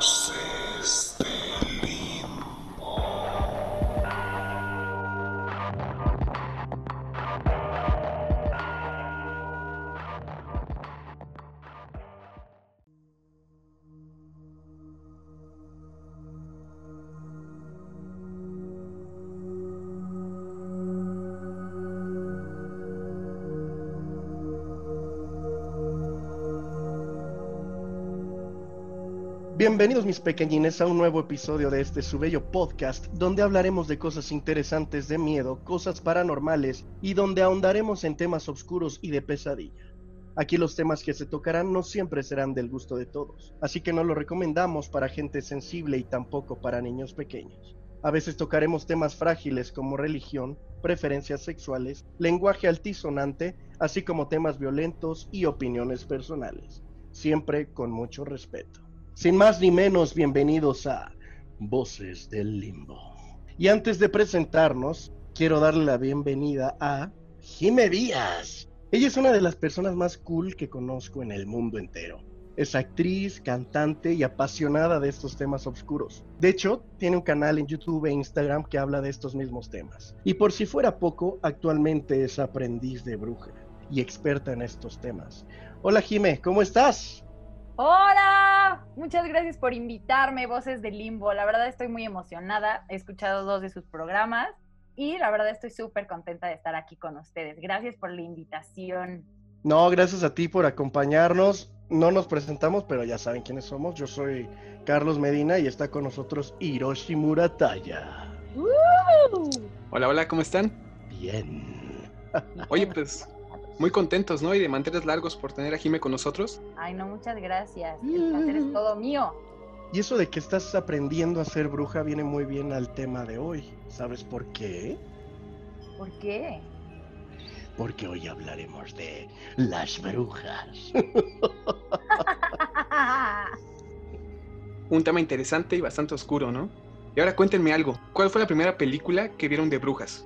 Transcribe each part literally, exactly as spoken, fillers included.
Voces del Limbo. Bienvenidos mis pequeñines a un nuevo episodio de este su bello podcast donde hablaremos de cosas interesantes de miedo, cosas paranormales y donde ahondaremos en temas oscuros y de pesadilla. Aquí los temas que se tocarán no siempre serán del gusto de todos, así que no lo recomendamos para gente sensible y tampoco para niños pequeños. A veces tocaremos temas frágiles como religión, preferencias sexuales, lenguaje altisonante, así como temas violentos y opiniones personales, siempre con mucho respeto. Sin más ni menos, bienvenidos a Voces del Limbo. Y antes de presentarnos, quiero darle la bienvenida a Jime Díaz. Ella es una de las personas más cool que conozco en el mundo entero. Es actriz, cantante y apasionada de estos temas oscuros. De hecho, tiene un canal en YouTube e Instagram que habla de estos mismos temas. Y por si fuera poco, actualmente es aprendiz de bruja y experta en estos temas. Hola Jime, ¿cómo estás? ¡Hola! Muchas gracias por invitarme, Voces del Limbo. La verdad estoy muy emocionada. He escuchado dos de sus programas y la verdad estoy súper contenta de estar aquí con ustedes. Gracias por la invitación. No, gracias a ti por acompañarnos. No nos presentamos, pero ya saben quiénes somos. Yo soy Carlos Medina y está con nosotros Hiroshi Murataya. ¡Uh! Hola, hola, ¿cómo están? Bien. Oye, pues muy contentos, ¿no? Y de manteles largos por tener a Jime con nosotros. Ay, no, muchas gracias. El placer es todo mío. Y eso de que estás aprendiendo a ser bruja viene muy bien al tema de hoy. ¿Sabes por qué? ¿Por qué? Porque hoy hablaremos de las brujas. Un tema interesante y bastante oscuro, ¿no? Y ahora cuéntenme algo. ¿Cuál fue la primera película que vieron de brujas?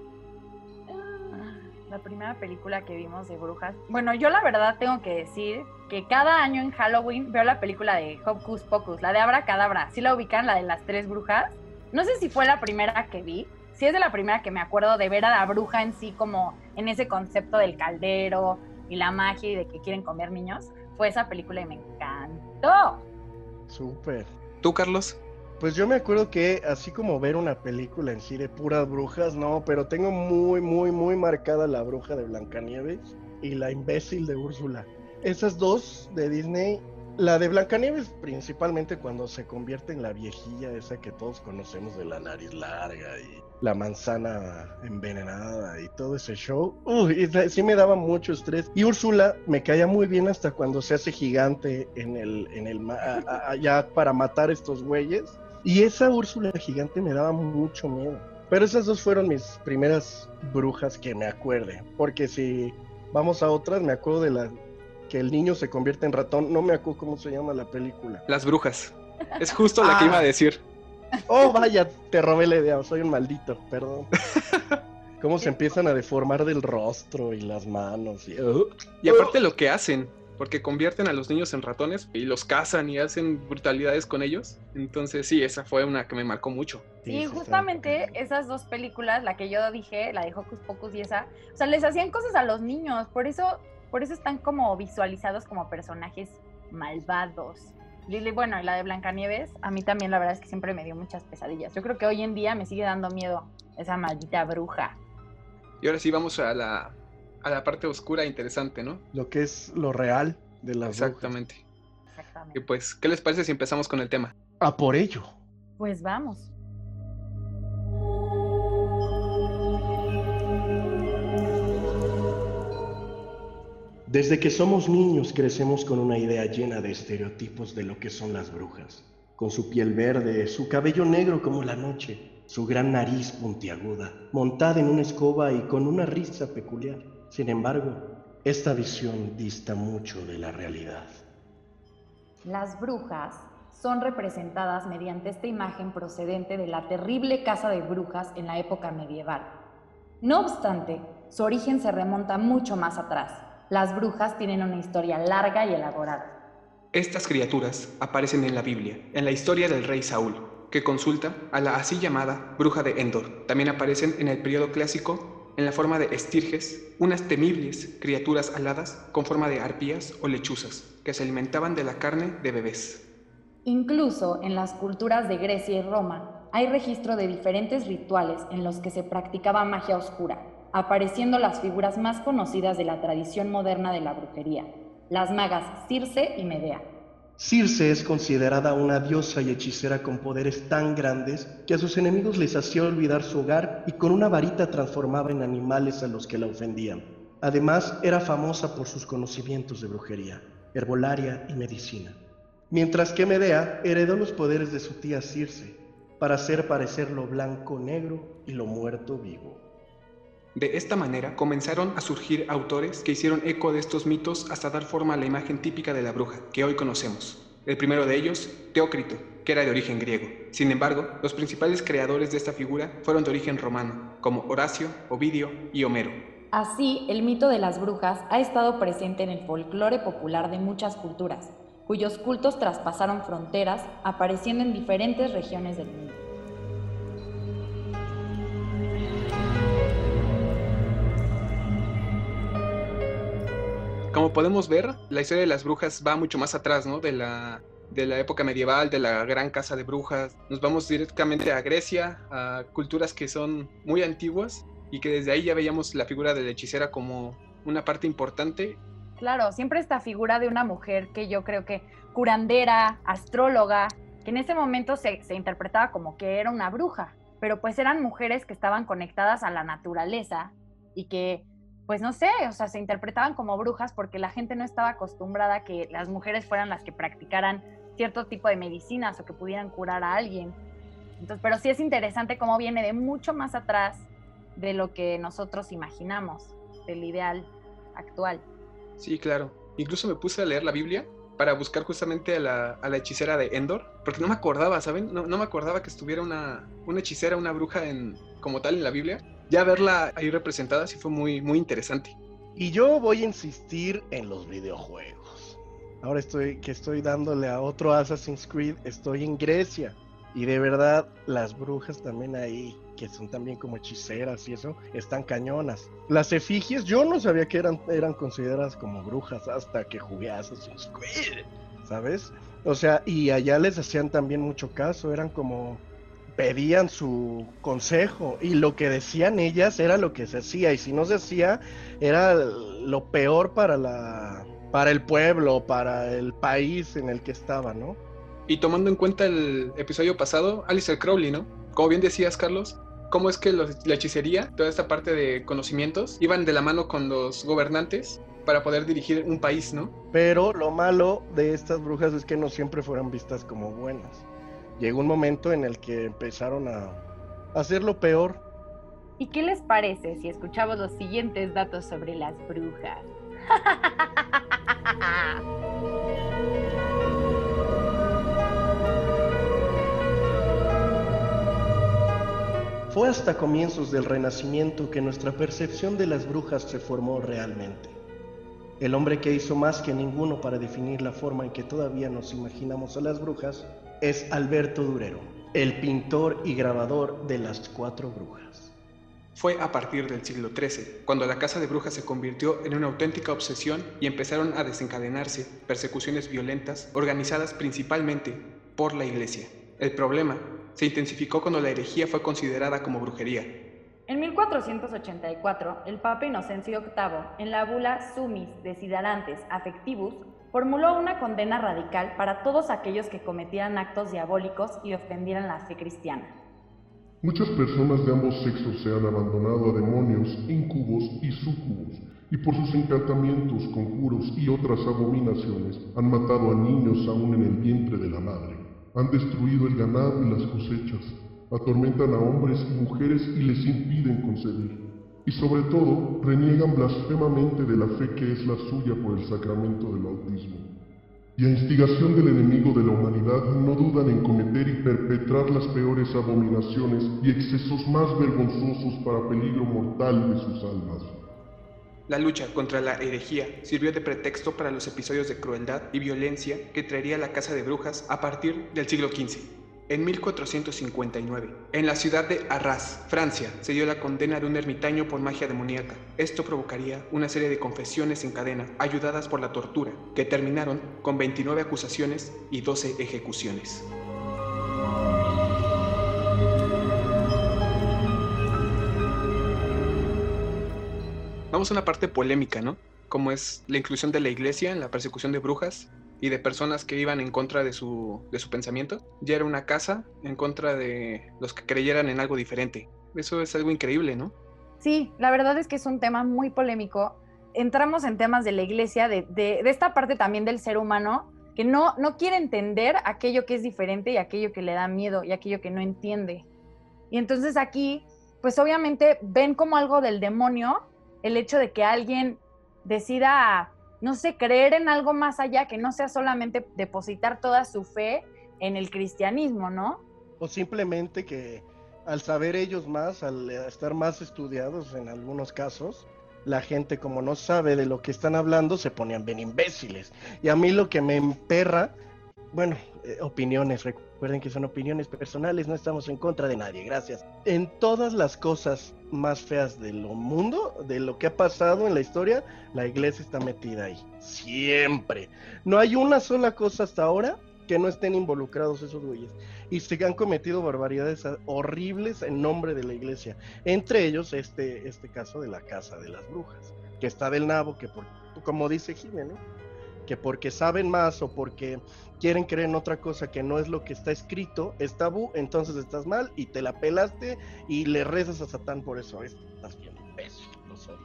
La primera película que vimos de brujas. Bueno, yo la verdad tengo que decir que cada año en Halloween veo la película de Hocus Pocus, la de Abracadabra. ¿Sí la ubican, la de las tres brujas? No sé si fue la primera que vi. Sí es de la primera que me acuerdo de ver a la bruja en sí, como en ese concepto del caldero y la magia y de que quieren comer niños. Fue esa película y me encantó. Súper. ¿Tú, Carlos? Pues yo me acuerdo que así como ver una película en sí de puras brujas, no, pero tengo muy, muy, muy marcada la bruja de Blancanieves y la imbécil de Úrsula. Esas dos de Disney, la de Blancanieves principalmente cuando se convierte en la viejilla esa que todos conocemos de la nariz larga y la manzana envenenada y todo ese show. Uy, sí me daba mucho estrés. Y Úrsula me caía muy bien hasta cuando se hace gigante en el, en el a, a, ya para matar estos güeyes. Y esa Úrsula gigante me daba mucho miedo. Pero esas dos fueron mis primeras brujas que me acuerde. Porque si vamos a otras, me acuerdo de la que el niño se convierte en ratón. No me acuerdo cómo se llama la película. Las brujas. Es justo la que iba a decir. Oh, vaya, te robé la idea. Soy un maldito, perdón. Cómo se empiezan a deformar del rostro y las manos. Y, uh, Y aparte lo que hacen, porque convierten a los niños en ratones y los cazan y hacen brutalidades con ellos. Entonces sí, esa fue una que me marcó mucho. Sí, sí, justamente está... esas dos películas, la que yo dije, la de Hocus Pocus y esa, o sea, les hacían cosas a los niños, por eso, por eso están como visualizados como personajes malvados. Y bueno, y la de Blancanieves, a mí también la verdad es que siempre me dio muchas pesadillas. Yo creo que hoy en día me sigue dando miedo esa maldita bruja. Y ahora sí vamos a la, a la parte oscura e interesante, ¿no? Lo que es lo real de las Exactamente. brujas. Exactamente. Y pues, ¿qué les parece si empezamos con el tema? A por ello. Pues vamos. Desde que somos niños crecemos con una idea llena de estereotipos de lo que son las brujas. Con su piel verde, su cabello negro como la noche, su gran nariz puntiaguda, montada en una escoba y con una risa peculiar. Sin embargo, esta visión dista mucho de la realidad. Las brujas son representadas mediante esta imagen procedente de la terrible caza de brujas en la época medieval. No obstante, su origen se remonta mucho más atrás. Las brujas tienen una historia larga y elaborada. Estas criaturas aparecen en la Biblia, en la historia del rey Saúl, que consulta a la así llamada bruja de Endor. También aparecen en el periodo clásico en la forma de estirges, unas temibles criaturas aladas con forma de arpías o lechuzas, que se alimentaban de la carne de bebés. Incluso en las culturas de Grecia y Roma hay registro de diferentes rituales en los que se practicaba magia oscura, apareciendo las figuras más conocidas de la tradición moderna de la brujería, las magas Circe y Medea. Circe es considerada una diosa y hechicera con poderes tan grandes que a sus enemigos les hacía olvidar su hogar y con una varita transformaba en animales a los que la ofendían. Además, era famosa por sus conocimientos de brujería, herbolaria y medicina. Mientras que Medea heredó los poderes de su tía Circe para hacer parecer lo blanco negro y lo muerto vivo. De esta manera comenzaron a surgir autores que hicieron eco de estos mitos hasta dar forma a la imagen típica de la bruja que hoy conocemos. El primero de ellos, Teócrito, que era de origen griego. Sin embargo, los principales creadores de esta figura fueron de origen romano, como Horacio, Ovidio y Homero. Así, el mito de las brujas ha estado presente en el folclore popular de muchas culturas, cuyos cultos traspasaron fronteras, apareciendo en diferentes regiones del mundo. Como podemos ver, la historia de las brujas va mucho más atrás, ¿no? De la, de la época medieval, de la gran casa de brujas. Nos vamos directamente a Grecia, a culturas que son muy antiguas y que desde ahí ya veíamos la figura de la hechicera como una parte importante. Claro, siempre esta figura de una mujer que yo creo que curandera, astróloga, que en ese momento se, se interpretaba como que era una bruja, pero pues eran mujeres que estaban conectadas a la naturaleza y que, pues no sé, o sea, se interpretaban como brujas porque la gente no estaba acostumbrada a que las mujeres fueran las que practicaran cierto tipo de medicinas o que pudieran curar a alguien. Entonces, pero sí es interesante cómo viene de mucho más atrás de lo que nosotros imaginamos, del ideal actual. Sí, claro. Incluso me puse a leer la Biblia para buscar justamente a la, a la hechicera de Endor, porque no me acordaba, ¿saben? No, no me acordaba que estuviera una, una hechicera, una bruja en, como tal en la Biblia. Ya verla ahí representada sí fue muy, muy interesante. Y yo voy a insistir en los videojuegos. Ahora estoy que estoy dándole a otro Assassin's Creed, estoy en Grecia. Y de verdad, las brujas también ahí, que son también como hechiceras y eso, están cañonas. Las efigies, yo no sabía que eran, eran consideradas como brujas hasta que jugué a Assassin's Creed, ¿sabes? O sea, y allá les hacían también mucho caso, eran como... pedían su consejo y lo que decían ellas era lo que se hacía y si no se hacía era lo peor para la para el pueblo, para el país en el que estaba, ¿no? Y tomando en cuenta el episodio pasado, Aleister Crowley, ¿no? Como bien decías, Carlos, cómo es que los, la hechicería, toda esta parte de conocimientos, iban de la mano con los gobernantes para poder dirigir un país, ¿no? Pero lo malo de estas brujas es que no siempre fueron vistas como buenas. Llegó un momento en el que empezaron a hacer lo peor. ¿Y qué les parece si escuchamos los siguientes datos sobre las brujas? Fue hasta comienzos del Renacimiento que nuestra percepción de las brujas se formó realmente. El hombre que hizo más que ninguno para definir la forma en que todavía nos imaginamos a las brujas es Alberto Durero, el pintor y grabador de Las Cuatro Brujas. Fue a partir del siglo trece, cuando la caza de brujas se convirtió en una auténtica obsesión y empezaron a desencadenarse persecuciones violentas organizadas principalmente por la Iglesia. El problema se intensificó cuando la herejía fue considerada como brujería. En mil cuatrocientos ochenta y cuatro, el Papa Inocencio octavo, en la bula Sumis Desiderantes Affectivus, formuló una condena radical para todos aquellos que cometieran actos diabólicos y ofendieran la fe cristiana. Muchas personas de ambos sexos se han abandonado a demonios, incubos y súcubos, y por sus encantamientos, conjuros y otras abominaciones han matado a niños aún en el vientre de la madre. Han destruido el ganado y las cosechas, atormentan a hombres y mujeres y les impiden concebir. Y sobre todo, reniegan blasfemamente de la fe que es la suya por el sacramento del bautismo. Y a instigación del enemigo de la humanidad no dudan en cometer y perpetrar las peores abominaciones y excesos más vergonzosos para peligro mortal de sus almas. La lucha contra la herejía sirvió de pretexto para los episodios de crueldad y violencia que traería la Casa de Brujas a partir del siglo quince. En mil cuatrocientos cincuenta y nueve, en la ciudad de Arras, Francia, se dio la condena de un ermitaño por magia demoníaca. Esto provocaría una serie de confesiones en cadena, ayudadas por la tortura, que terminaron con veintinueve acusaciones y doce ejecuciones. Vamos a una parte polémica, ¿no? Como es la inclusión de la iglesia en la persecución de brujas y de personas que iban en contra de su, de su pensamiento. Ya era una casa en contra de los que creyeran en algo diferente. Eso es algo increíble, ¿no? Sí, la verdad es que es un tema muy polémico. Entramos en temas de la iglesia, de, de, de esta parte también del ser humano, que no, no quiere entender aquello que es diferente y aquello que le da miedo y aquello que no entiende. Y entonces aquí, pues obviamente ven como algo del demonio el hecho de que alguien decida, no sé, creer en algo más allá, que no sea solamente depositar toda su fe en el cristianismo, ¿no? O simplemente que al saber ellos más, al estar más estudiados en algunos casos, la gente como no sabe de lo que están hablando, se ponían bien imbéciles. Y a mí lo que me emperra, bueno, eh, opiniones, recuerden que son opiniones personales, no estamos en contra de nadie, gracias. En todas las cosas más feas del mundo, de lo que ha pasado en la historia, la iglesia está metida ahí, siempre. No hay una sola cosa hasta ahora que no estén involucrados esos güeyes, y se han cometido barbaridades horribles en nombre de la iglesia, entre ellos este, este caso de la Casa de las Brujas, que está del nabo, que por, como dice Jiménez, ¿no? Que porque saben más o porque quieren creer en otra cosa que no es lo que está escrito, es tabú, entonces estás mal y te la pelaste y le rezas a Satán por eso. Estás bien imbécil, lo soy.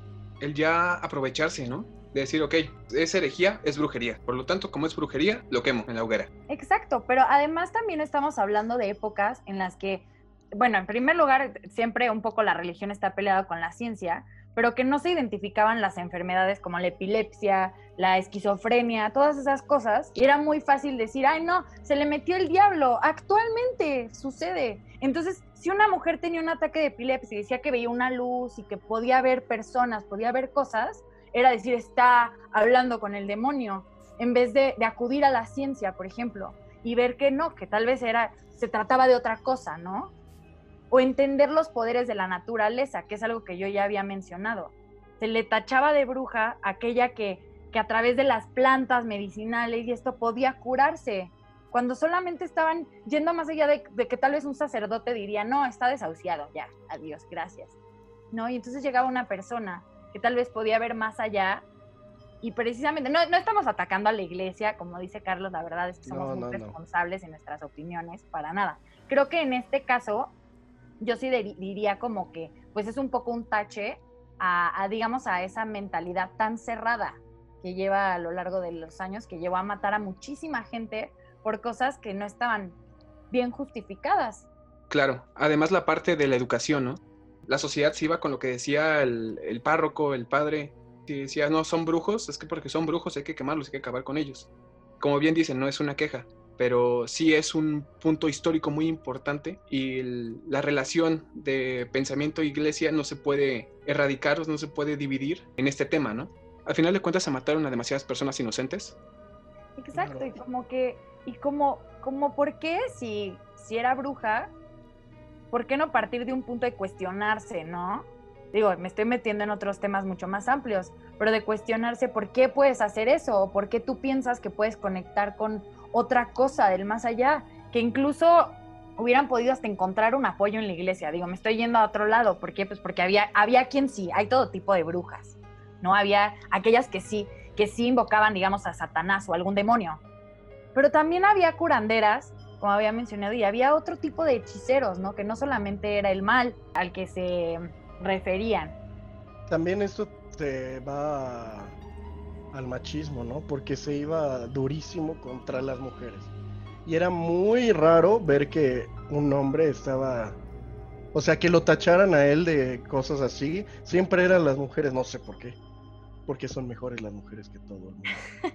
El ya aprovecharse, ¿no? De decir, ok, es herejía, es brujería. Por lo tanto, como es brujería, lo quemo en la hoguera. Exacto, pero además también estamos hablando de épocas en las que, bueno, en primer lugar, siempre un poco la religión está peleada con la ciencia, pero que no se identificaban las enfermedades como la epilepsia, la esquizofrenia, todas esas cosas, y era muy fácil decir, ay no, se le metió el diablo, actualmente sucede. Entonces, si una mujer tenía un ataque de epilepsia y decía que veía una luz y que podía ver personas, podía ver cosas, era decir, está hablando con el demonio, en vez de, de acudir a la ciencia, por ejemplo, y ver que no, que tal vez era, se trataba de otra cosa, ¿no? O entender los poderes de la naturaleza, que es algo que yo ya había mencionado. Se le tachaba de bruja aquella que, que a través de las plantas medicinales y esto podía curarse, cuando solamente estaban yendo más allá de, de que tal vez un sacerdote diría, no, está desahuciado, ya, adiós, gracias, ¿no? Y entonces llegaba una persona que tal vez podía ver más allá, y precisamente, no, no estamos atacando a la iglesia, como dice Carlos, la verdad es que somos No, muy no, responsables no. en nuestras opiniones, para nada. Creo que en este caso, yo sí de, diría como que, pues es un poco un tache a, a, digamos, a esa mentalidad tan cerrada que lleva a lo largo de los años, que llevó a matar a muchísima gente por cosas que no estaban bien justificadas. Claro, además la parte de la educación, ¿no? La sociedad se iba con lo que decía el, el párroco, el padre, si decía, no, son brujos, es que porque son brujos hay que quemarlos, hay que acabar con ellos. Como bien dicen, no es una queja, pero sí es un punto histórico muy importante y el, la relación de pensamiento e iglesia no se puede erradicar, no se puede dividir en este tema, ¿no? Al final de cuentas se mataron a demasiadas personas inocentes. Exacto, y como que, y como, como ¿por qué si, si era bruja, por qué no partir de un punto de cuestionarse, ¿no? Digo, me estoy metiendo en otros temas mucho más amplios, pero de cuestionarse por qué puedes hacer eso, o por qué tú piensas que puedes conectar con otra cosa del más allá, que incluso hubieran podido hasta encontrar un apoyo en la iglesia. Digo, me estoy yendo a otro lado, ¿por qué? Pues porque había, había quien sí, hay todo tipo de brujas, ¿no? Había aquellas que sí, que sí invocaban, digamos, a Satanás o algún demonio, pero también había curanderas, como había mencionado, y había otro tipo de hechiceros, ¿no? Que no solamente era el mal al que se referían. También esto se va al machismo, ¿no? Porque se iba durísimo contra las mujeres. Y era muy raro ver que un hombre estaba... O sea, que lo tacharan a él de cosas así. Siempre eran las mujeres, no sé por qué. Porque son mejores las mujeres que todo el mundo.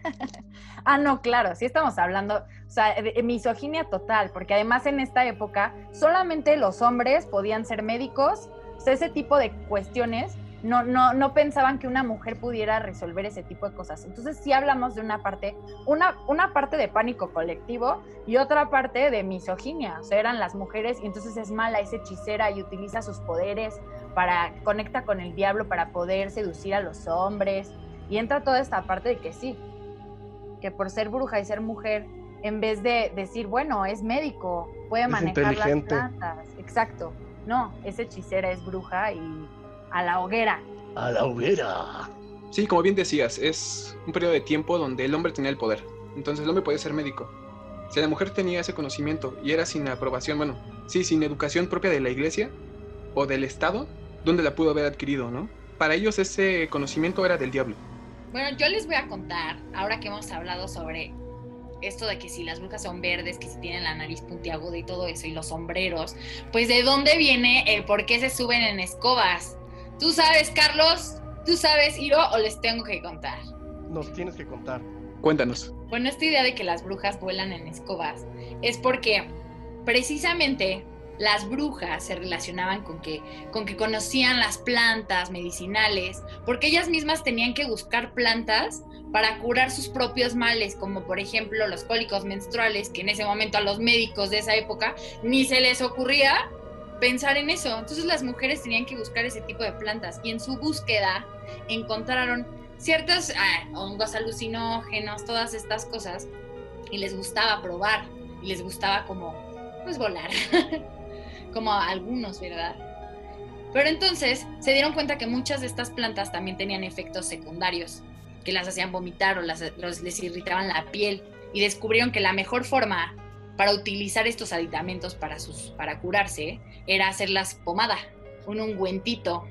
Ah, no, claro, sí estamos hablando, o sea, de, de misoginia total, porque además en esta época solamente los hombres podían ser médicos, o sea, ese tipo de cuestiones, no, no, no pensaban que una mujer pudiera resolver ese tipo de cosas. Entonces sí hablamos de una parte, una, una parte de pánico colectivo y otra parte de misoginia. O sea, eran las mujeres y entonces es mala, es hechicera y utiliza sus poderes para, conecta con el diablo para poder seducir a los hombres. Y entra toda esta parte de que sí, que por ser bruja y ser mujer, en vez de decir, bueno, es médico, puede es manejar las plantas. Exacto. No, es hechicera, es bruja y a la hoguera. A la hoguera. Sí, como bien decías, es un periodo de tiempo donde el hombre tenía el poder. Entonces el hombre podía ser médico. Si la mujer tenía ese conocimiento y era sin aprobación, bueno, sí, sin educación propia de la iglesia o del Estado, ¿dónde la pudo haber adquirido, no? Para ellos ese conocimiento era del diablo. Bueno, yo les voy a contar, ahora que hemos hablado sobre esto de que si las brujas son verdes, que si tienen la nariz puntiaguda y todo eso, y los sombreros, pues ¿de dónde viene el por qué se suben en escobas? ¿Tú sabes, Carlos? ¿Tú sabes, Iro, o les tengo que contar? Nos tienes que contar. Cuéntanos. Bueno, esta idea de que las brujas vuelan en escobas es porque precisamente las brujas se relacionaban con que, con que conocían las plantas medicinales, porque ellas mismas tenían que buscar plantas para curar sus propios males, como por ejemplo los cólicos menstruales, que en ese momento a los médicos de esa época ni se les ocurría pensar en eso. Entonces las mujeres tenían que buscar ese tipo de plantas y en su búsqueda encontraron ciertos ah, hongos alucinógenos, todas estas cosas, y les gustaba probar, y les gustaba como, pues, volar, como a algunos, ¿verdad? Pero entonces se dieron cuenta que muchas de estas plantas también tenían efectos secundarios, que las hacían vomitar o las, los, les irritaban la piel, y descubrieron que la mejor forma para utilizar estos aditamentos para, sus, para curarse era hacerlas pomada, un ungüentito.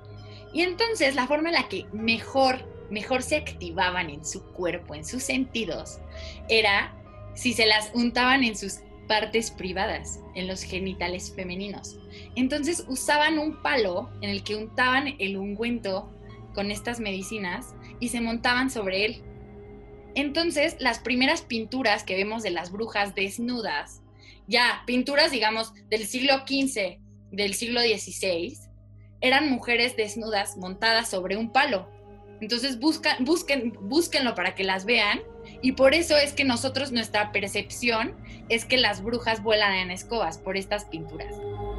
Y entonces la forma en la que mejor, mejor se activaban en su cuerpo, en sus sentidos, era si se las untaban en sus partes privadas, en los genitales femeninos. Entonces usaban un palo en el que untaban el ungüento con estas medicinas y se montaban sobre él. Entonces, las primeras pinturas que vemos de las brujas desnudas, ya pinturas, digamos, del siglo quince, del siglo dieciséis, eran mujeres desnudas montadas sobre un palo. Entonces, busca, busquen, búsquenlo para que las vean, y por eso es que nosotros, nuestra percepción es que las brujas vuelan en escobas, por estas pinturas.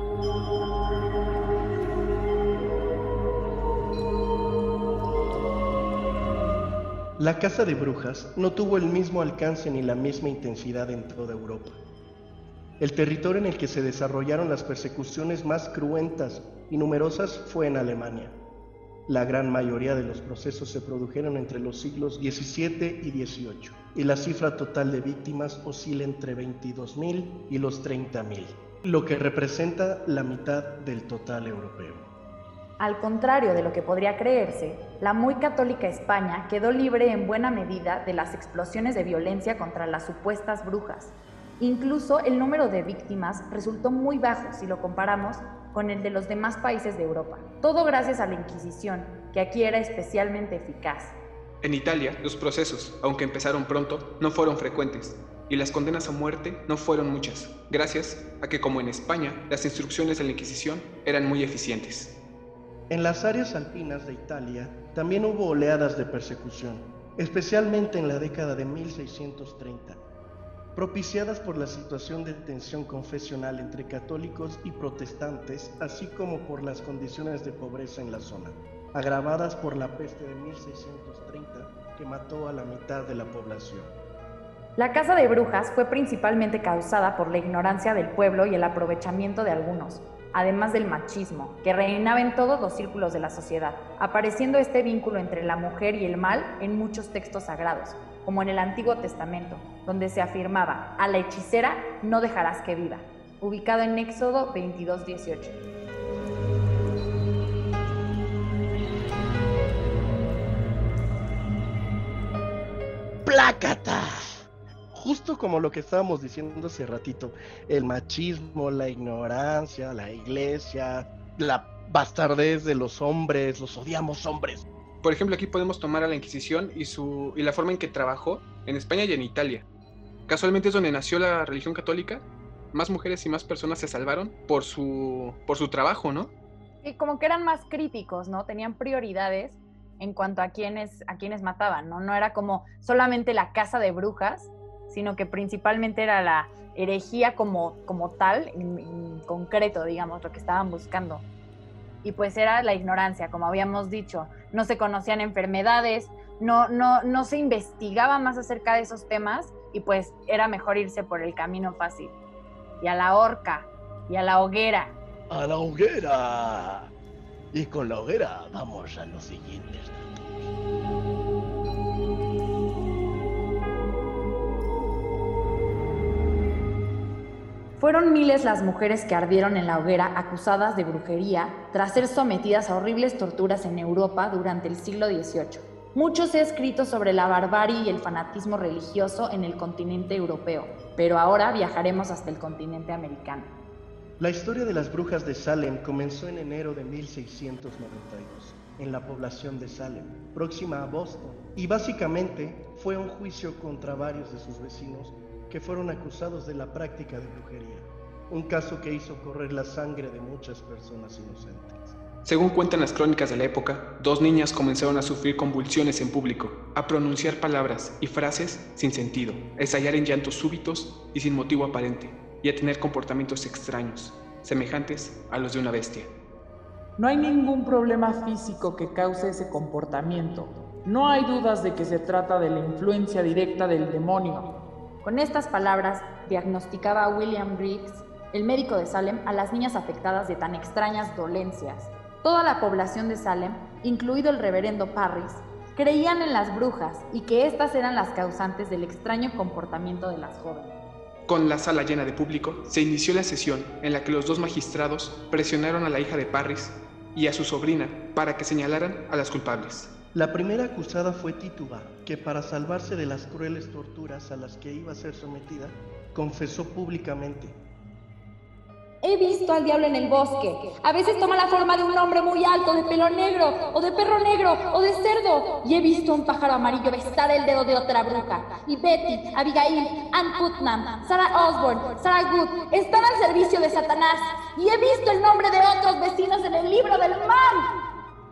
La caza de brujas no tuvo el mismo alcance ni la misma intensidad en toda Europa. El territorio en el que se desarrollaron las persecuciones más cruentas y numerosas fue en Alemania. La gran mayoría de los procesos se produjeron entre los siglos diecisiete y dieciocho, y la cifra total de víctimas oscila entre veintidós mil y los treinta mil, lo que representa la mitad del total europeo. Al contrario de lo que podría creerse, la muy católica España quedó libre en buena medida de las explosiones de violencia contra las supuestas brujas. Incluso el número de víctimas resultó muy bajo si lo comparamos con el de los demás países de Europa. Todo gracias a la Inquisición, que aquí era especialmente eficaz. En Italia, los procesos, aunque empezaron pronto, no fueron frecuentes, y las condenas a muerte no fueron muchas, gracias a que, como en España, las instrucciones de la Inquisición eran muy eficientes. En las áreas alpinas de Italia también hubo oleadas de persecución, especialmente en la década de mil seiscientos treinta, propiciadas por la situación de tensión confesional entre católicos y protestantes, así como por las condiciones de pobreza en la zona, agravadas por la peste de mil seiscientos treinta que mató a la mitad de la población. La caza de brujas fue principalmente causada por la ignorancia del pueblo y el aprovechamiento de algunos, además del machismo, que reinaba en todos los círculos de la sociedad, apareciendo este vínculo entre la mujer y el mal en muchos textos sagrados, como en el Antiguo Testamento, donde se afirmaba, a la hechicera no dejarás que viva, ubicado en Éxodo veintidós dieciocho. ¡Plácata! Justo como lo que estábamos diciendo hace ratito, el machismo, la ignorancia, la iglesia, la bastardez de los hombres, los odiamos hombres. Por ejemplo, aquí podemos tomar a la Inquisición y, su, y la forma en que trabajó en España y en Italia. Casualmente es donde nació la religión católica. Más mujeres y más personas se salvaron por su, por su trabajo, ¿no? Y como que eran más críticos, ¿no? Tenían prioridades en cuanto a quienes, a quienes mataban, ¿no? No era como solamente la caza de brujas, sino que principalmente era la herejía como, como tal, en, en concreto, digamos, lo que estaban buscando. Y pues era la ignorancia, como habíamos dicho. No se conocían enfermedades, no, no, no se investigaba más acerca de esos temas y pues era mejor irse por el camino fácil. Y a la horca, y a la hoguera. ¡A la hoguera! Y con la hoguera vamos a los siguientes datos. Fueron miles las mujeres que ardieron en la hoguera acusadas de brujería tras ser sometidas a horribles torturas en Europa durante el siglo dieciocho. Mucho se ha escrito sobre la barbarie y el fanatismo religioso en el continente europeo, pero ahora viajaremos hasta el continente americano. La historia de las brujas de Salem comenzó en enero de mil seiscientos noventa y dos, en la población de Salem, próxima a Boston, y básicamente fue un juicio contra varios de sus vecinos que fueron acusados de la práctica de brujería, un caso que hizo correr la sangre de muchas personas inocentes. Según cuentan las crónicas de la época, dos niñas comenzaron a sufrir convulsiones en público, a pronunciar palabras y frases sin sentido, a estallar en llantos súbitos y sin motivo aparente, y a tener comportamientos extraños, semejantes a los de una bestia. No hay ningún problema físico que cause ese comportamiento. No hay dudas de que se trata de la influencia directa del demonio. Con estas palabras, diagnosticaba William Briggs, el médico de Salem, a las niñas afectadas de tan extrañas dolencias. Toda la población de Salem, incluido el reverendo Parris, creían en las brujas y que éstas eran las causantes del extraño comportamiento de las jóvenes. Con la sala llena de público, se inició la sesión en la que los dos magistrados presionaron a la hija de Parris y a su sobrina para que señalaran a las culpables. La primera acusada fue Tituba, que para salvarse de las crueles torturas a las que iba a ser sometida, confesó públicamente: He visto al diablo en el bosque. A veces toma la forma de un hombre muy alto, de pelo negro, o de perro negro, o de cerdo. Y he visto a un pájaro amarillo besar el dedo de otra bruja. Y Betty, Abigail, Ann Putnam, Sarah Osborne, Sarah Good están al servicio de Satanás. Y he visto el nombre de otros vecinos en el libro del mal.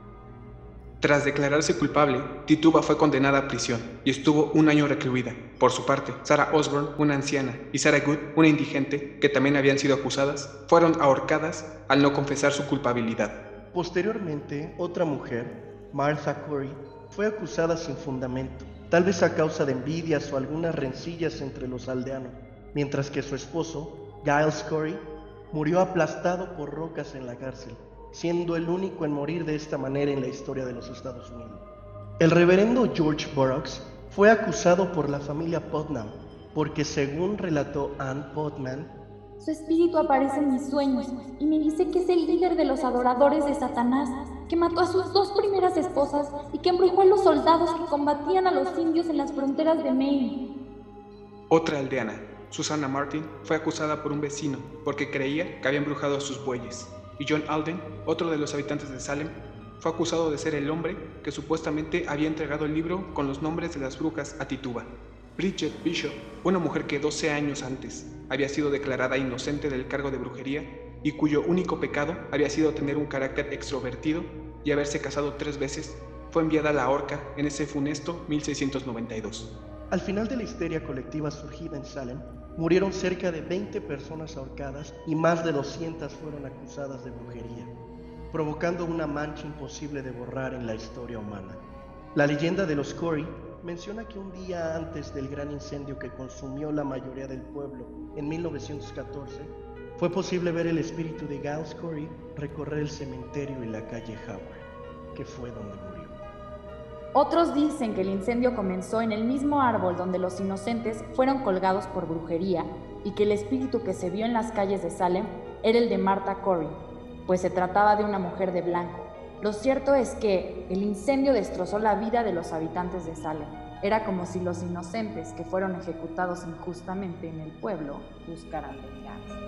Tras declararse culpable, Tituba fue condenada a prisión y estuvo un año recluida. Por su parte, Sarah Osborne, una anciana, y Sarah Good, una indigente, que también habían sido acusadas, fueron ahorcadas al no confesar su culpabilidad. Posteriormente, otra mujer, Martha Corey, fue acusada sin fundamento, tal vez a causa de envidias o algunas rencillas entre los aldeanos, mientras que su esposo, Giles Corey, murió aplastado por rocas en la cárcel, siendo el único en morir de esta manera en la historia de los Estados Unidos. El reverendo George Burroughs fue acusado por la familia Putnam, porque según relató Ann Putnam, su espíritu aparece en mis sueños y me dice que es el líder de los adoradores de Satanás, que mató a sus dos primeras esposas y que embrujó a los soldados que combatían a los indios en las fronteras de Maine. Otra aldeana, Susanna Martin, fue acusada por un vecino porque creía que había embrujado a sus bueyes. Y John Alden, otro de los habitantes de Salem, fue acusado de ser el hombre que supuestamente había entregado el libro con los nombres de las brujas a Tituba. Bridget Bishop, una mujer que doce años antes había sido declarada inocente del cargo de brujería y cuyo único pecado había sido tener un carácter extrovertido y haberse casado tres veces, fue enviada a la horca en ese funesto mil seiscientos noventa y dos. Al final de la histeria colectiva surgida en Salem, murieron cerca de veinte personas ahorcadas y más de doscientas fueron acusadas de brujería, provocando una mancha imposible de borrar en la historia humana. La leyenda de los Corey menciona que un día antes del gran incendio que consumió la mayoría del pueblo en mil novecientos catorce, fue posible ver el espíritu de Giles Corey recorrer el cementerio y la calle Howard, que fue donde murió. Otros dicen que el incendio comenzó en el mismo árbol donde los inocentes fueron colgados por brujería y que el espíritu que se vio en las calles de Salem era el de Martha Corey, pues se trataba de una mujer de blanco. Lo cierto es que el incendio destrozó la vida de los habitantes de Salem. Era como si los inocentes que fueron ejecutados injustamente en el pueblo buscaran venganza.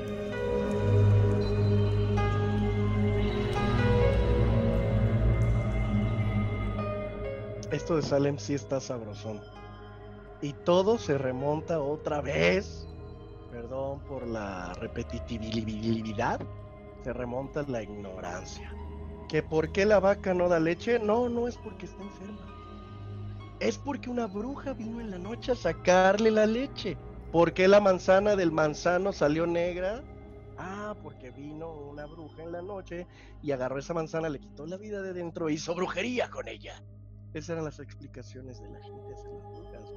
Esto de Salem sí está sabrosón. Y todo se remonta otra vez, perdón por la repetitividad, se remonta a la ignorancia. ¿Que por qué la vaca no da leche? No, no es porque está enferma. Es porque una bruja vino en la noche a sacarle la leche. ¿Por qué la manzana del manzano salió negra? Ah, porque vino una bruja en la noche y agarró esa manzana, le quitó la vida de dentro e hizo brujería con ella. Esas eran las explicaciones de la gente hacia las brujas.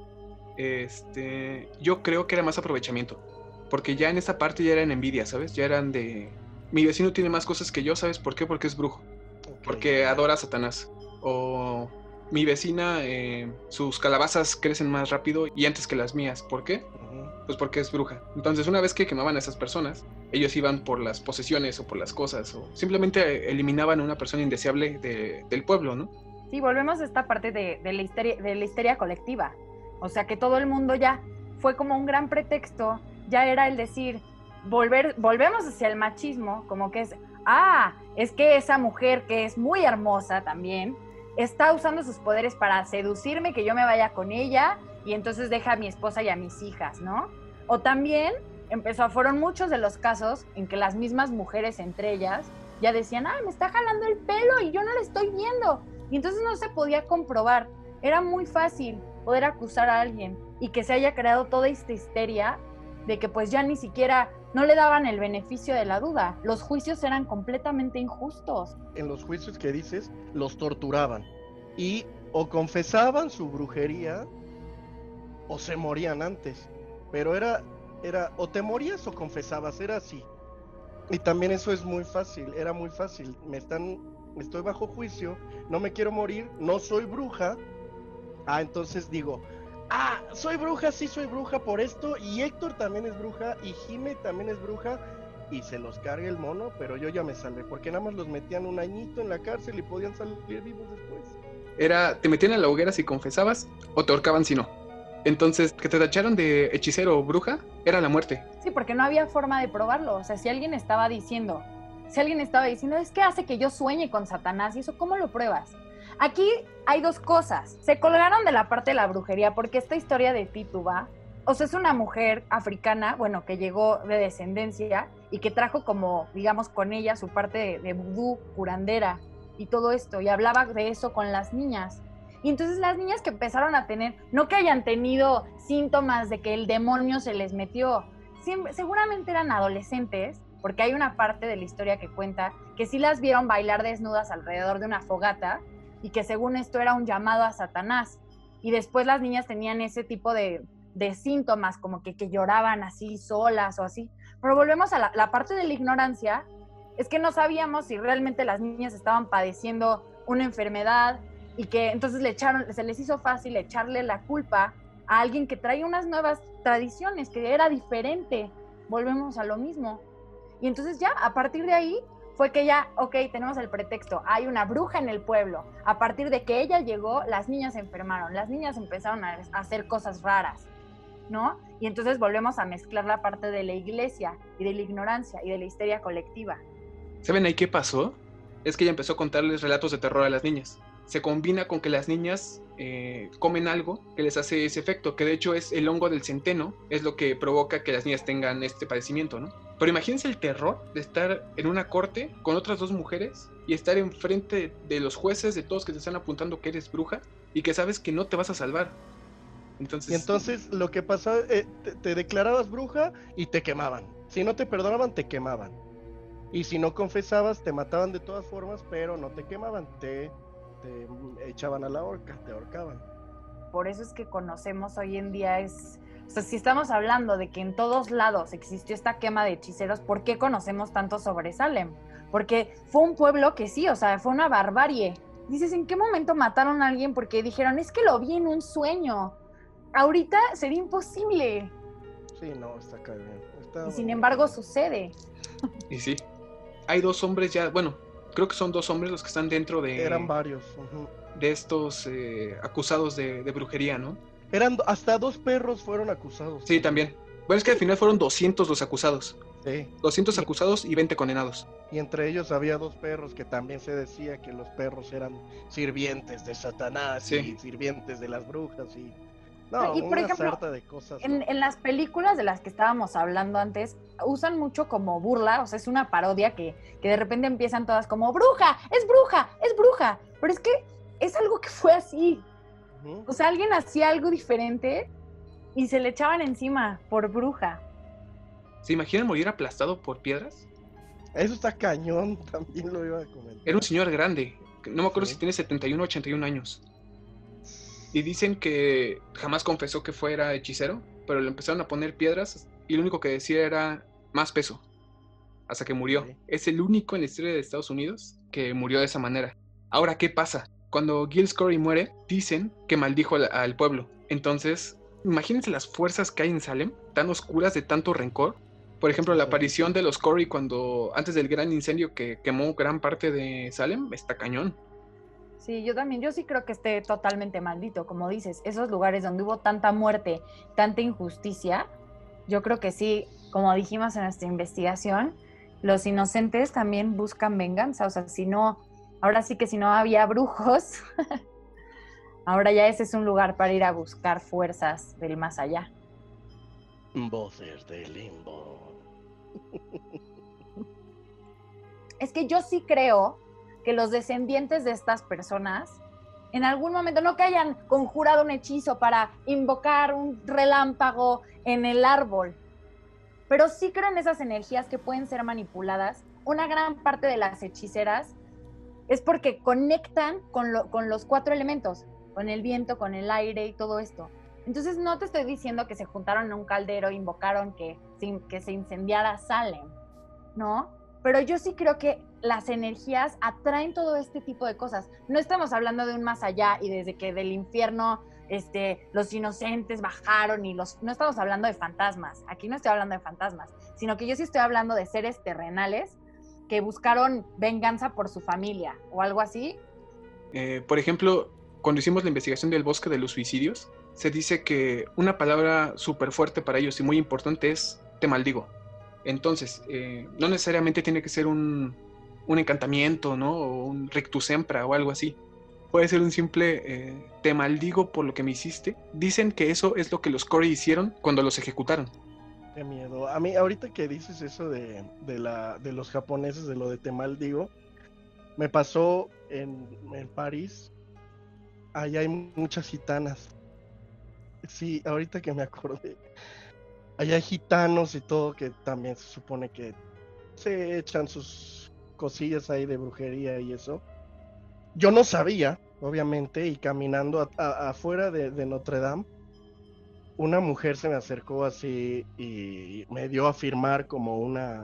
Este, yo creo que era más aprovechamiento, porque ya en esta parte ya eran envidia, ¿sabes? Ya eran de, mi vecino tiene más cosas que yo, ¿sabes por qué? Porque es brujo, okay. Porque adora a Satanás, o mi vecina, eh, sus calabazas crecen más rápido y antes que las mías, ¿por qué? Uh-huh. Pues porque es bruja. Entonces una vez que quemaban a esas personas, ellos iban por las posesiones o por las cosas, o simplemente eliminaban a una persona indeseable de, del pueblo, ¿no? Sí, volvemos a esta parte de, de, la histeria, de la histeria colectiva. O sea, que todo el mundo ya fue como un gran pretexto, ya era el decir, volver, volvemos hacia el machismo, como que es, ah, es que esa mujer que es muy hermosa también, está usando sus poderes para seducirme, que yo me vaya con ella, y entonces deja a mi esposa y a mis hijas, ¿no? O también empezó, fueron muchos de los casos en que las mismas mujeres entre ellas ya decían, ah, me está jalando el pelo y yo no le estoy viendo. Y entonces no se podía comprobar. Era muy fácil poder acusar a alguien y que se haya creado toda esta histeria de que pues ya ni siquiera no le daban el beneficio de la duda. Los juicios eran completamente injustos. En los juicios que dices, los torturaban y o confesaban su brujería o se morían antes. Pero era, era o te morías o confesabas, era así. Y también eso es muy fácil, era muy fácil. Me están, estoy bajo juicio, no me quiero morir, no soy bruja. Ah, entonces digo, ah, soy bruja, sí soy bruja por esto, y Héctor también es bruja, y Jime también es bruja, y se los carga el mono, pero yo ya me salvé, porque nada más los metían un añito en la cárcel y podían salir vivos después. Era, te metían a la hoguera si confesabas, o te ahorcaban si no. Entonces, que te tacharon de hechicero o bruja, era la muerte. Sí, porque no había forma de probarlo. O sea, si alguien estaba diciendo, si alguien estaba diciendo, es que hace que yo sueñe con Satanás, ¿y eso cómo lo pruebas? Aquí hay dos cosas. Se colgaron de la parte de la brujería, porque esta historia de Tituba, o sea, es una mujer africana, bueno, que llegó de descendencia y que trajo como, digamos, con ella su parte de, de vudú, curandera y todo esto, y hablaba de eso con las niñas. Y entonces las niñas que empezaron a tener, no que hayan tenido síntomas de que el demonio se les metió, seguramente eran adolescentes, porque hay una parte de la historia que cuenta que sí las vieron bailar desnudas alrededor de una fogata y que según esto era un llamado a Satanás. Y después las niñas tenían ese tipo de, de síntomas, como que, que lloraban así solas o así. Pero volvemos a la, la parte de la ignorancia, es que no sabíamos si realmente las niñas estaban padeciendo una enfermedad, y que entonces le echaron, se les hizo fácil echarle la culpa a alguien que trae unas nuevas tradiciones, que era diferente. Volvemos a lo mismo. Y entonces ya, a partir de ahí, fue que ya, ok, tenemos el pretexto, hay una bruja en el pueblo. A partir de que ella llegó, las niñas se enfermaron, las niñas empezaron a hacer cosas raras, ¿no? Y entonces volvemos a mezclar la parte de la iglesia y de la ignorancia y de la histeria colectiva. ¿Saben ahí qué pasó? Es que ella empezó a contarles relatos de terror a las niñas. Se combina con que las niñas eh, comen algo que les hace ese efecto, que de hecho es el hongo del centeno, es lo que provoca que las niñas tengan este padecimiento, ¿no? Pero imagínense el terror de estar en una corte con otras dos mujeres y estar enfrente de los jueces, de todos que te están apuntando que eres bruja y que sabes que no te vas a salvar. Entonces, y entonces lo que pasaba, eh, te, te declarabas bruja y te quemaban. Si no te perdonaban, te quemaban. Y si no confesabas, te mataban de todas formas, pero no te quemaban, te... te echaban a la horca, te ahorcaban. Por eso es que conocemos hoy en día es, o sea, si estamos hablando de que en todos lados existió esta quema de hechiceros, ¿por qué conocemos tanto sobre Salem? Porque fue un pueblo que sí, o sea, fue una barbarie. Dices, ¿en qué momento mataron a alguien? Porque dijeron, es que lo vi en un sueño. Ahorita sería imposible. Sí, no, está cañón. Está y sin embargo bien. Sucede. Y sí, hay dos hombres ya, bueno, creo que son dos hombres los que están dentro de... Eran varios. Uh-huh. De estos eh, acusados de, de brujería, ¿no? Eran, hasta dos perros fueron acusados. Sí, también. Bueno, es que al final fueron doscientos los acusados. Sí. doscientos acusados y veinte condenados. Y entre ellos había dos perros que también se decía que los perros eran sirvientes de Satanás, sí, y sirvientes de las brujas. Y No, y por una ejemplo, sarta de cosas. En, ¿no? en las películas de las que estábamos hablando antes, usan mucho como burla, o sea, es una parodia que, que de repente empiezan todas como bruja, es bruja, es bruja, pero es que es algo que fue así. Ujú. O sea, alguien hacía algo diferente y se le echaban encima por bruja. ¿Se imaginan morir aplastado por piedras? Eso está cañón, también lo iba a comentar. Era un señor grande, no me acuerdo Sí. si tiene setenta y uno o ochenta y un años. Y dicen que jamás confesó que fuera hechicero, pero le empezaron a poner piedras y lo único que decía era más peso, hasta que murió. Sí. Es el único en la historia de Estados Unidos que murió de esa manera. Ahora, ¿qué pasa? Cuando Gil Scurry muere, dicen que maldijo al, al pueblo. Entonces, imagínense las fuerzas que hay en Salem, tan oscuras de tanto rencor. Por ejemplo, la Sí. aparición de los Scurry cuando antes del gran incendio que quemó gran parte de Salem, está cañón. Sí, yo también, yo sí creo que esté totalmente maldito, como dices, esos lugares donde hubo tanta muerte, tanta injusticia, yo creo que sí, como dijimos en nuestra investigación, los inocentes también buscan venganza, o sea, si no, ahora sí que si no había brujos, ahora ya ese es un lugar para ir a buscar fuerzas del más allá. Voces del limbo. Es que yo sí creo que los descendientes de estas personas, en algún momento, no que hayan conjurado un hechizo para invocar un relámpago en el árbol, pero sí creo en esas energías que pueden ser manipuladas. Una gran parte de las hechiceras es porque conectan con, lo, con los cuatro elementos, con el viento, con el aire y todo esto. Entonces no te estoy diciendo que se juntaron en un caldero e invocaron que, que se incendiara Salem, ¿no? Pero yo sí creo que las energías atraen todo este tipo de cosas. No estamos hablando de un más allá y desde que del infierno este, los inocentes bajaron y los... No estamos hablando de fantasmas. Aquí no estoy hablando de fantasmas, sino que yo sí estoy hablando de seres terrenales que buscaron venganza por su familia o algo así. Eh, por ejemplo, cuando hicimos la investigación del bosque de los suicidios, se dice que una palabra súper fuerte para ellos y muy importante es te maldigo. Entonces, eh, no necesariamente tiene que ser un, un encantamiento, ¿no? O un rictus sempra o algo así. Puede ser un simple eh, te maldigo por lo que me hiciste. Dicen que eso es lo que los Scurry hicieron cuando los ejecutaron. Qué miedo. A mí, ahorita que dices eso de, de, la, de los japoneses, de lo de te maldigo, me pasó en, en París. Allá hay muchas gitanas. Sí, ahorita que me acordé. Allá hay gitanos y todo que también se supone que se echan sus cosillas ahí de brujería y eso. Yo no sabía, obviamente, y caminando a, a, afuera de, de Notre Dame, una mujer se me acercó así y me dio a firmar como una,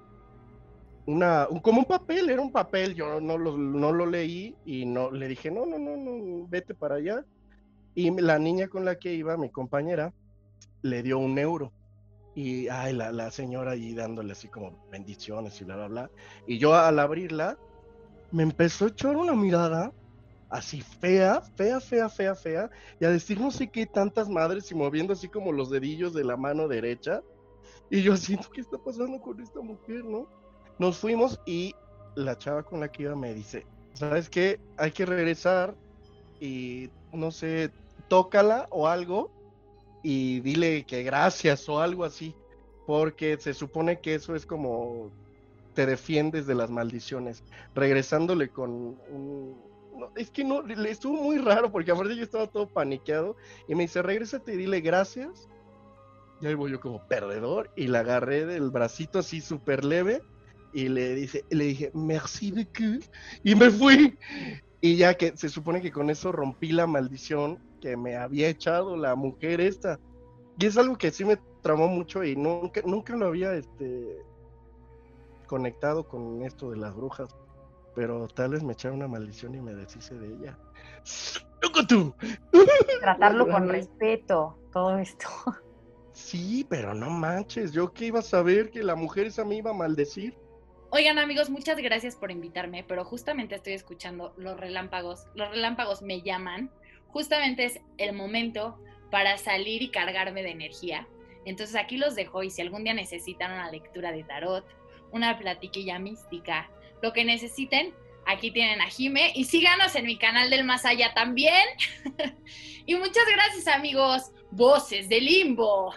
una, un, como un papel, era un papel, yo no lo, no lo leí y no le dije, no, no, no, no, vete para allá. Y la niña con la que iba, mi compañera, le dio un euro. Y ay, la, la señora allí dándole así como bendiciones y bla, bla, bla. Y yo al abrirla, me empezó a echar una mirada así fea, fea, fea, fea, fea, y a decir no sé qué tantas madres y moviendo así como los dedillos de la mano derecha. Y yo siento, ¿qué está pasando con esta mujer, no? Nos fuimos y la chava con la que iba me dice, ¿sabes qué? Hay que regresar y no sé, tócala o algo y dile que gracias o algo así, porque se supone que eso es como te defiendes de las maldiciones, regresándole con un... No, es que no, le estuvo muy raro porque aparte yo estaba todo paniqueado y me dice, regrésate y dile gracias. Y ahí voy yo como perdedor y la agarré del bracito así súper leve y le, dice, le dije, merci beaucoup, y me fui. Y ya que se supone que con eso rompí la maldición que me había echado la mujer esta. Y es algo que sí me tramó mucho y nunca, nunca lo había este, conectado con esto de las brujas. Pero tal vez me echaron una maldición y me deshice de ella. ¡Loco tú! Tratarlo con respeto, todo esto. Sí, pero no manches, ¿yo qué iba a saber que la mujer esa me iba a maldecir? Oigan, amigos, muchas gracias por invitarme, pero justamente estoy escuchando los relámpagos. Los relámpagos me llaman. Justamente es el momento para salir y cargarme de energía. Entonces aquí los dejo y si algún día necesitan una lectura de tarot, una platiquilla mística, lo que necesiten, aquí tienen a Jime y síganos en mi canal del Más Allá también. Y muchas gracias, amigos. Voces del Limbo.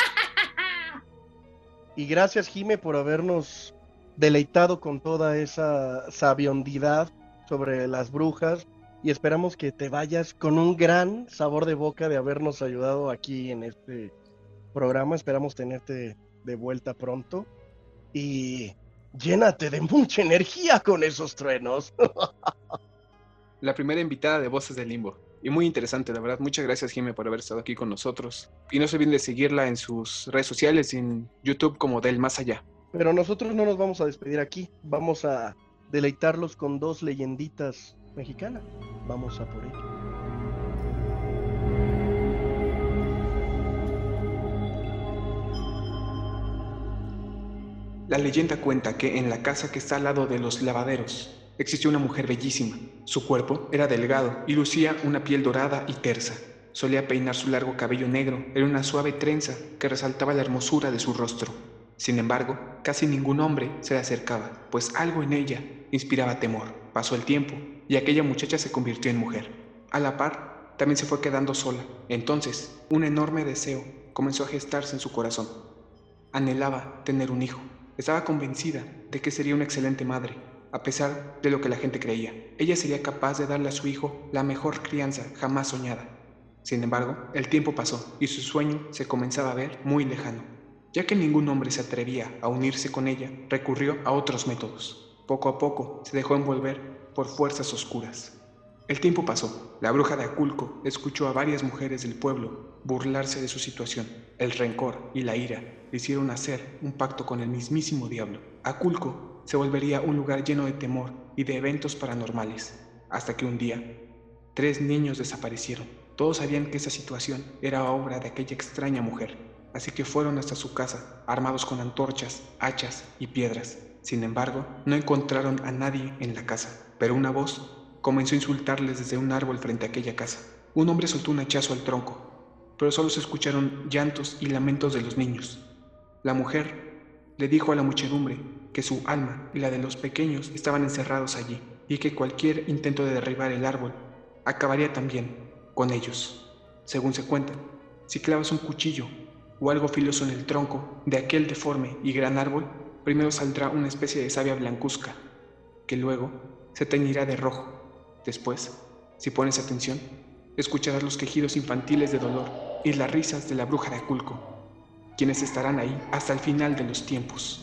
Y gracias, Jime, por habernos deleitado con toda esa sabiondad sobre las brujas. Y esperamos que te vayas con un gran sabor de boca de habernos ayudado aquí en este programa. Esperamos tenerte de vuelta pronto. Y llénate de mucha energía con esos truenos. La primera invitada de Voces del Limbo. Y muy interesante, la verdad. Muchas gracias, Jime, por haber estado aquí con nosotros. Y no se olviden de seguirla en sus redes sociales, en YouTube como Del Más Allá. Pero nosotros no nos vamos a despedir aquí. Vamos a deleitarlos con dos leyenditas mexicanas. Vamos a por ello. La leyenda cuenta que en la casa que está al lado de los lavaderos existió una mujer bellísima. Su cuerpo era delgado y lucía una piel dorada y tersa. Solía peinar su largo cabello negro en una suave trenza que resaltaba la hermosura de su rostro. Sin embargo, casi ningún hombre se le acercaba, pues algo en ella inspiraba temor. Pasó el tiempo y aquella muchacha se convirtió en mujer. A la par, también se fue quedando sola. Entonces, un enorme deseo comenzó a gestarse en su corazón. Anhelaba tener un hijo. Estaba convencida de que sería una excelente madre, a pesar de lo que la gente creía. Ella sería capaz de darle a su hijo la mejor crianza jamás soñada. Sin embargo, el tiempo pasó y su sueño se comenzaba a ver muy lejano. Ya que ningún hombre se atrevía a unirse con ella, recurrió a otros métodos. Poco a poco se dejó envolver por fuerzas oscuras. El tiempo pasó. La bruja de Aculco escuchó a varias mujeres del pueblo burlarse de su situación. El rencor y la ira le hicieron hacer un pacto con el mismísimo diablo. Aculco se volvería un lugar lleno de temor y de eventos paranormales, hasta que un día, tres niños desaparecieron. Todos sabían que esa situación era obra de aquella extraña mujer, así que fueron hasta su casa, armados con antorchas, hachas y piedras. Sin embargo, no encontraron a nadie en la casa, pero una voz comenzó a insultarles desde un árbol frente a aquella casa. Un hombre soltó un hachazo al tronco, pero solo se escucharon llantos y lamentos de los niños. La mujer le dijo a la muchedumbre que su alma y la de los pequeños estaban encerrados allí, y que cualquier intento de derribar el árbol acabaría también con ellos. Según se cuenta, si clavas un cuchillo o algo filoso en el tronco de aquel deforme y gran árbol, primero saldrá una especie de savia blancuzca, que luego se teñirá de rojo. Después, si pones atención, escucharás los quejidos infantiles de dolor y las risas de la bruja de Aculco, quienes estarán ahí hasta el final de los tiempos.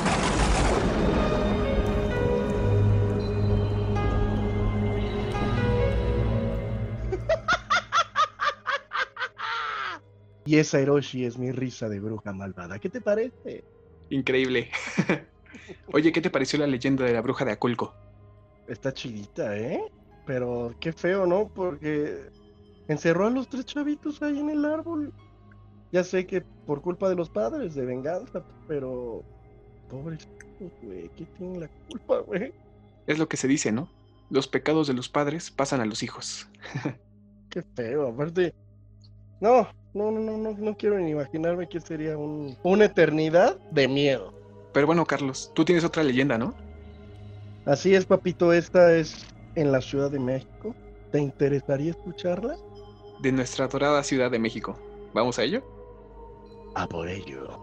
Y esa Hiroshi es mi risa de bruja malvada. ¿Qué te parece? Increíble. Oye, ¿qué te pareció la leyenda de la bruja de Aculco? Está chidita, ¿eh? Pero qué feo, ¿no? Porque encerró a los tres chavitos ahí en el árbol. Ya sé que por culpa de los padres, de venganza, pero... Pobrecitos, güey, ¿qué tienen la culpa, güey? Es lo que se dice, ¿no? Los pecados de los padres pasan a los hijos. Qué feo, aparte... No, no, no, no, no, no quiero ni imaginarme que sería un, una eternidad de miedo. Pero bueno, Carlos, tú tienes otra leyenda, ¿no? Así es, papito, esta es en la Ciudad de México. ¿Te interesaría escucharla? De nuestra adorada Ciudad de México. ¿Vamos a ello? A por ello.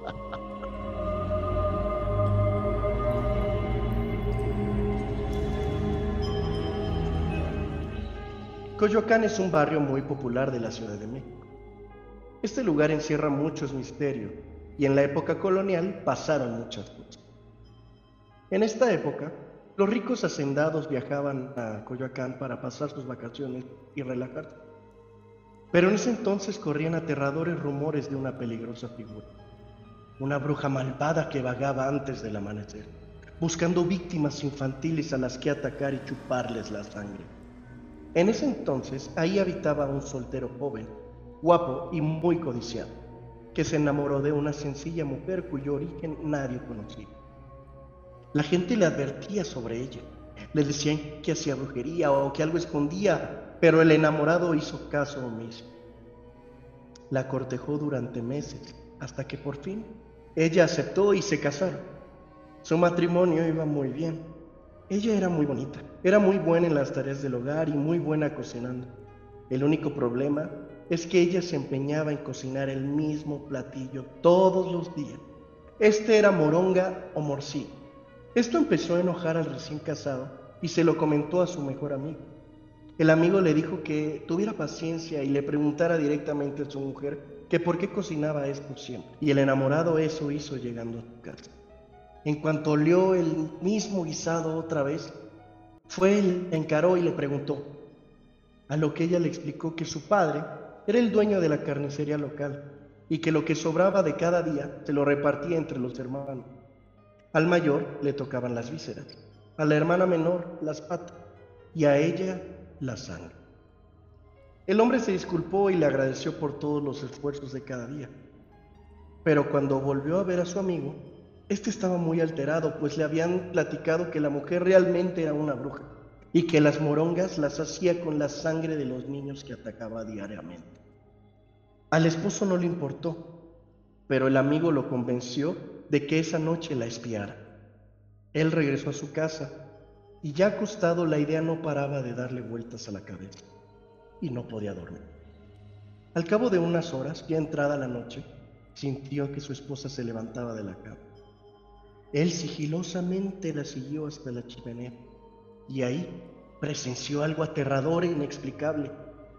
Coyoacán es un barrio muy popular de la Ciudad de México. Este lugar encierra muchos misterios y en la época colonial pasaron muchas cosas. En esta época, los ricos hacendados viajaban a Coyoacán para pasar sus vacaciones y relajarse. Pero en ese entonces corrían aterradores rumores de una peligrosa figura, una bruja malvada que vagaba antes del amanecer, buscando víctimas infantiles a las que atacar y chuparles la sangre. En ese entonces, ahí habitaba un soltero joven, guapo y muy codiciado, que se enamoró de una sencilla mujer cuyo origen nadie conocía. La gente le advertía sobre ella, le decían que hacía brujería o que algo escondía, pero el enamorado hizo caso omiso. La cortejó durante meses, hasta que por fin ella aceptó y se casaron. Su matrimonio iba muy bien. Ella era muy bonita, era muy buena en las tareas del hogar y muy buena cocinando. El único problema es que ella se empeñaba en cocinar el mismo platillo todos los días. Este era moronga o morcillo. Esto empezó a enojar al recién casado y se lo comentó a su mejor amigo. El amigo le dijo que tuviera paciencia y le preguntara directamente a su mujer que por qué cocinaba esto siempre. Y el enamorado eso hizo llegando a su casa. En cuanto olió el mismo guisado otra vez, fue, le encaró y le preguntó, a lo que ella le explicó que su padre era el dueño de la carnicería local y que lo que sobraba de cada día se lo repartía entre los hermanos. Al mayor le tocaban las vísceras, a la hermana menor las patas y a ella la sangre. El hombre se disculpó y le agradeció por todos los esfuerzos de cada día. Pero cuando volvió a ver a su amigo, este estaba muy alterado, pues le habían platicado que la mujer realmente era una bruja y que las morongas las hacía con la sangre de los niños que atacaba diariamente. Al esposo no le importó, pero el amigo lo convenció de que esa noche la espiara. Él regresó a su casa y ya acostado la idea no paraba de darle vueltas a la cabeza y no podía dormir. Al cabo de unas horas, ya entrada la noche, sintió que su esposa se levantaba de la cama. Él sigilosamente la siguió hasta la chimenea y ahí presenció algo aterrador e inexplicable.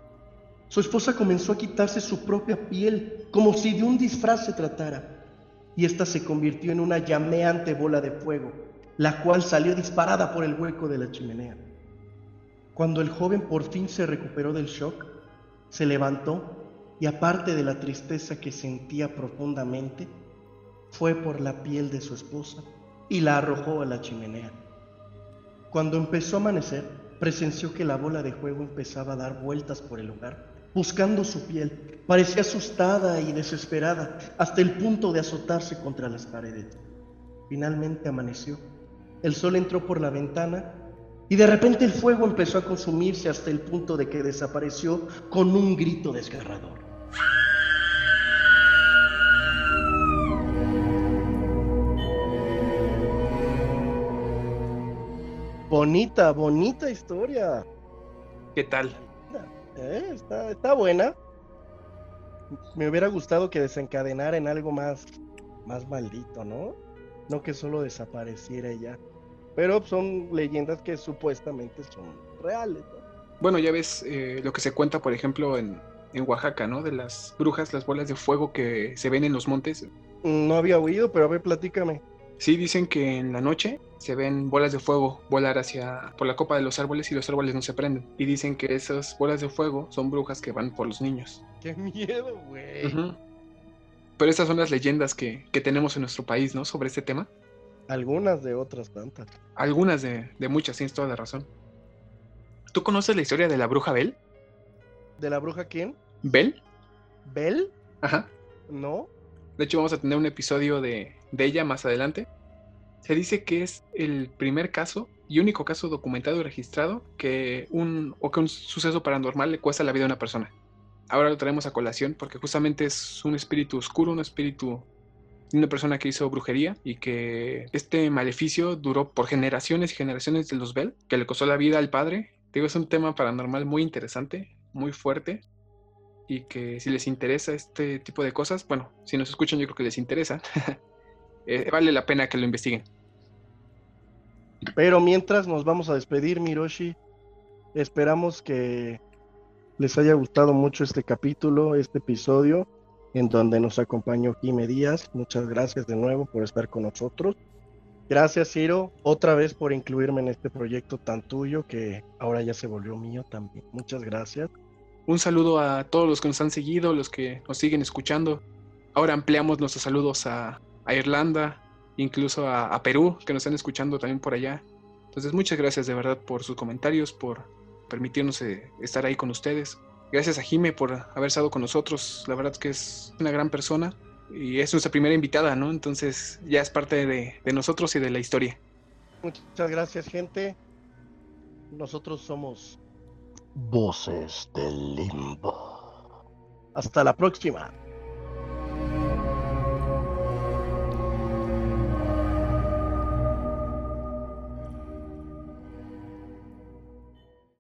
Su esposa comenzó a quitarse su propia piel como si de un disfraz se tratara y ésta se convirtió en una llameante bola de fuego, la cual salió disparada por el hueco de la chimenea. Cuando el joven por fin se recuperó del shock, se levantó y aparte de la tristeza que sentía profundamente, fue por la piel de su esposa y la arrojó a la chimenea. Cuando empezó a amanecer, presenció que la bola de fuego empezaba a dar vueltas por el lugar, buscando su piel. Parecía asustada y desesperada, hasta el punto de azotarse contra las paredes. Finalmente amaneció. El sol entró por la ventana y de repente el fuego empezó a consumirse hasta el punto de que desapareció con un grito desgarrador. Bonita, bonita historia. ¿Qué tal? Eh, está, está buena. Me hubiera gustado que desencadenara en algo más, más maldito, ¿no? No que solo desapareciera ya. Pero son leyendas que supuestamente son reales, ¿no? Bueno, ya ves eh, lo que se cuenta, por ejemplo, en, en Oaxaca, ¿no? De las brujas, las bolas de fuego que se ven en los montes. No había oído, pero a ver, platícame. Sí, dicen que en la noche se ven bolas de fuego volar hacia por la copa de los árboles y los árboles no se prenden. Y dicen que esas bolas de fuego son brujas que van por los niños. ¡Qué miedo, güey! Uh-huh. Pero estas son las leyendas que, que tenemos en nuestro país, ¿no? Sobre este tema. Algunas de otras tantas. Algunas de, de muchas, tienes toda la razón. ¿Tú conoces la historia de la bruja Bell? ¿De la bruja quién? ¿Bell? ¿Bell? Ajá. ¿No? De hecho, vamos a tener un episodio de, de ella más adelante. Se dice que es el primer caso y único caso documentado y registrado que un, o que un suceso paranormal le cuesta la vida a una persona. Ahora lo traemos a colación porque justamente es un espíritu oscuro, un espíritu de una persona que hizo brujería y que este maleficio duró por generaciones y generaciones de los Bell, que le costó la vida al padre. Digo, es un tema paranormal muy interesante, muy fuerte. Y que si les interesa este tipo de cosas, bueno, si nos escuchan yo creo que les interesa, eh, vale la pena que lo investiguen. Pero mientras nos vamos a despedir, Miroshi, esperamos que les haya gustado mucho este capítulo, este episodio, en donde nos acompañó Jime Díaz. Muchas gracias de nuevo por estar con nosotros. Gracias, Ciro, otra vez por incluirme en este proyecto tan tuyo que ahora ya se volvió mío también. Muchas gracias. Un saludo a todos los que nos han seguido, los que nos siguen escuchando. Ahora ampliamos nuestros saludos a, a Irlanda, incluso a, a Perú, que nos están escuchando también por allá. Entonces, muchas gracias de verdad por sus comentarios, por permitirnos eh, estar ahí con ustedes. Gracias a Jime por haber estado con nosotros. La verdad es que es una gran persona y es nuestra primera invitada, ¿no? Entonces, ya es parte de, de nosotros y de la historia. Muchas gracias, gente. Nosotros somos Voces del Limbo. Hasta la próxima.